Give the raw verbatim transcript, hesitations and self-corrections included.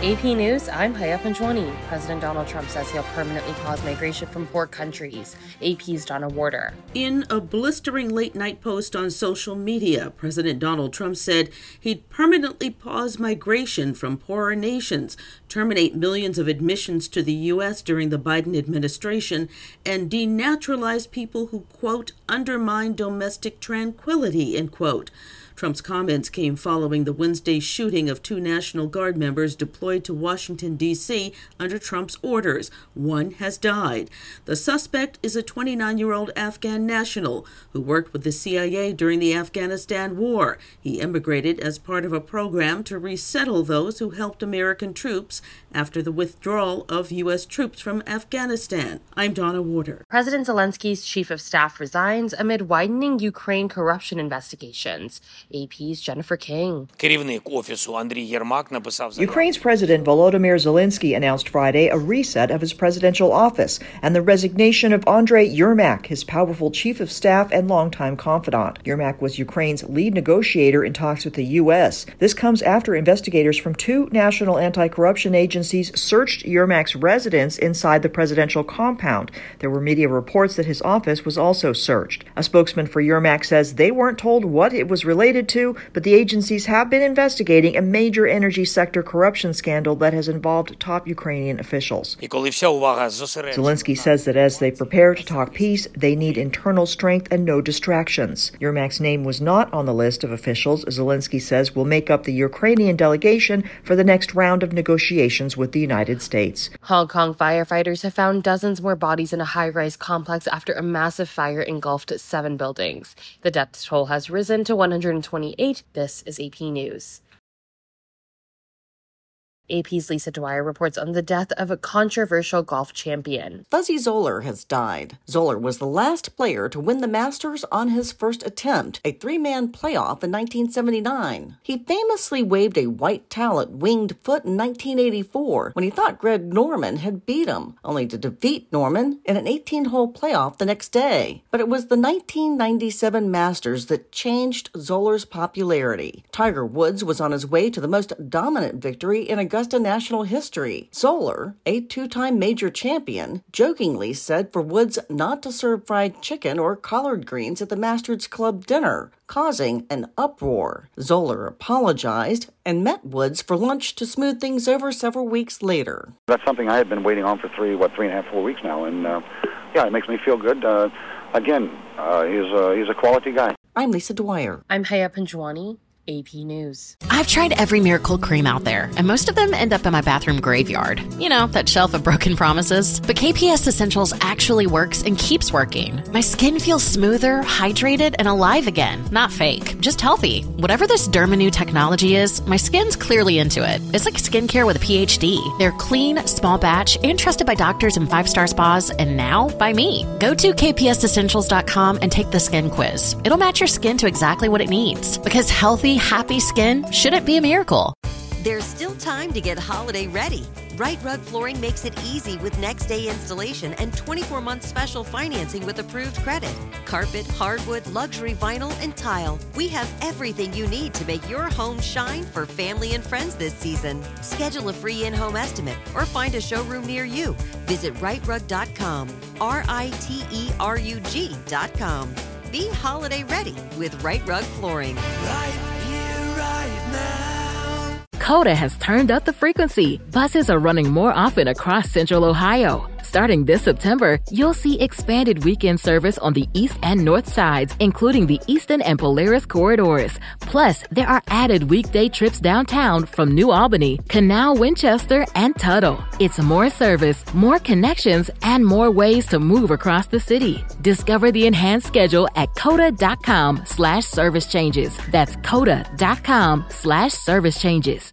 A P News, I'm Haya Panjwani. President Donald Trump says he'll permanently pause migration from poor countries. A P's Donna Warder. In a blistering late-night post on social media, President Donald Trump said he'd permanently pause migration from poorer nations, terminate millions of admissions to the U S during the Biden administration, and denaturalize people who, quote, undermine domestic tranquility, end quote. Trump's comments came following the Wednesday shooting of two National Guard members deployed to Washington, D C under Trump's orders. One has died. The suspect is a twenty-nine-year-old Afghan national who worked with the C I A during the Afghanistan war. He immigrated as part of a program to resettle those who helped American troops after the withdrawal of U S troops from Afghanistan. I'm Donna Warder. President Zelensky's chief of staff resigns amid widening Ukraine corruption investigations. A P's Jennifer King. Ukraine's President Volodymyr Zelensky announced Friday a reset of his presidential office and the resignation of Andriy Yermak, his powerful chief of staff and longtime confidant. Yermak was Ukraine's lead negotiator in talks with the U S. This comes after investigators from two national anti-corruption agencies searched Yermak's residence inside the presidential compound. There were media reports that his office was also searched. A spokesman for Yermak says they weren't told what it was related to, but the agencies have been investigating a major energy sector corruption scandal that has involved top Ukrainian officials. Zelensky says that as they prepare to talk peace, they need internal strength and no distractions. Yermak's name was not on the list of officials Zelensky says will make up the Ukrainian delegation for the next round of negotiations with the United States. Hong Kong firefighters have found dozens more bodies in a high-rise complex after a massive fire engulfed seven buildings. The death toll has risen to one hundred twenty-eight. This is A P News. A P's Lisa Dwyer reports on the death of a controversial golf champion. Fuzzy Zoeller has died. Zoeller was the last player to win the Masters on his first attempt, a three-man playoff in nineteen seventy-nine. He famously waved a white towel at Winged Foot in nineteen eighty-four when he thought Greg Norman had beat him, only to defeat Norman in an eighteen-hole playoff the next day. But it was the nineteen ninety-seven Masters that changed Zoeller's popularity. Tiger Woods was on his way to the most dominant victory in a Augusta national history. Zoeller, a two-time major champion, jokingly said for Woods not to serve fried chicken or collard greens at the Masters Club dinner, causing an uproar. Zoeller apologized and met Woods for lunch to smooth things over several weeks later. That's something I had been waiting on for three, what, three and a half, four weeks now, and uh, yeah, it makes me feel good. Uh, again, uh, he's, uh, he's a quality guy. I'm Lisa Dwyer. I'm Haya Panjwani. A P News. I've tried every miracle cream out there, and most of them end up in my bathroom graveyard. You know, that shelf of broken promises. But K P S Essentials actually works and keeps working. My skin feels smoother, hydrated, and alive again. Not fake, just healthy. Whatever this Dermanew technology is, my skin's clearly into it. It's like skincare with a P H D. They're clean, small batch, and trusted by doctors and five-star spas, and now by me. Go to K P S essentials dot com and take the skin quiz. It'll match your skin to exactly what it needs. Because healthy, happy skin shouldn't be a miracle. There's still time to get holiday ready. Right Rug Flooring makes it easy with next day installation and twenty-four month special financing with approved credit. Carpet, hardwood, luxury vinyl, and tile. We have everything you need to make your home shine for family and friends this season. Schedule a free in-home estimate or find a showroom near you. Visit right rug dot com, R I T E R U G dot com. Be holiday ready with Right Rug Flooring. Right here, right now. Coda has turned up the frequency. Buses are running more often across Central Ohio. Starting this September, you'll see expanded weekend service on the east and north sides, including the Eastern and Polaris corridors. Plus, there are added weekday trips downtown from New Albany, Canal, Winchester, and Tuttle. It's more service, more connections, and more ways to move across the city. Discover the enhanced schedule at coda.com slash service changes. That's coda.com slash service changes.